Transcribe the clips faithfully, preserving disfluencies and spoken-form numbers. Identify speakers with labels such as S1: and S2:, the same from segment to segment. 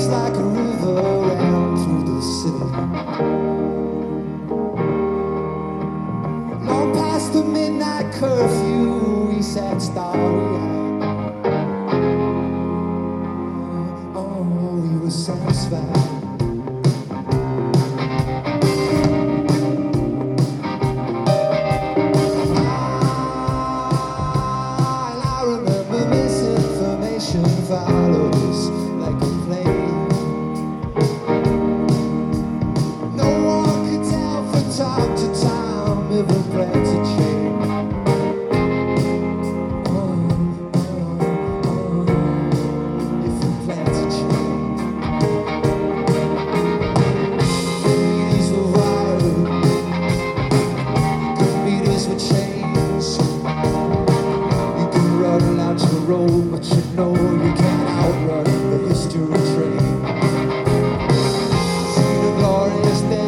S1: like a river ran through the city. Long past the midnight curfew, we sat starry-eyed. Oh, we were satisfied. Followed us like a plane. No one could tell from time to time if a plan's a chain. Oh, oh, oh, if a plan's a chain. These were wired, good meters with chains. You can run out to the road, but you know you can't outrun the history train. See the glorious day.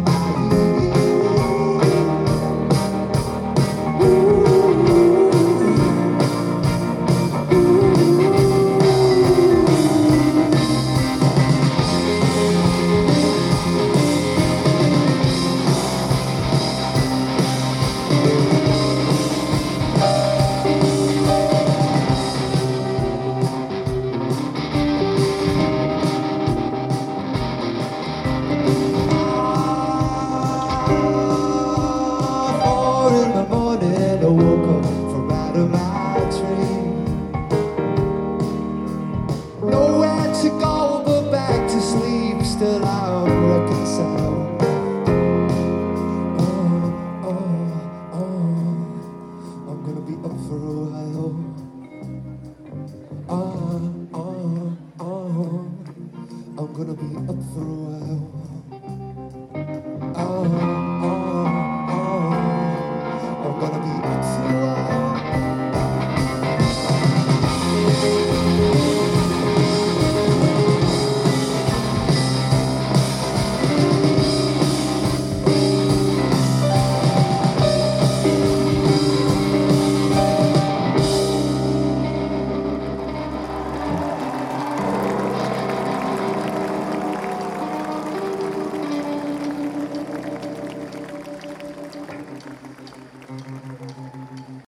S1: I woke up from out of my dream. Nowhere to go but back to sleep. Still I'm reconciled. Oh, oh, oh, I'm gonna be up for a while. Oh, oh, oh, I'm gonna be up for a while.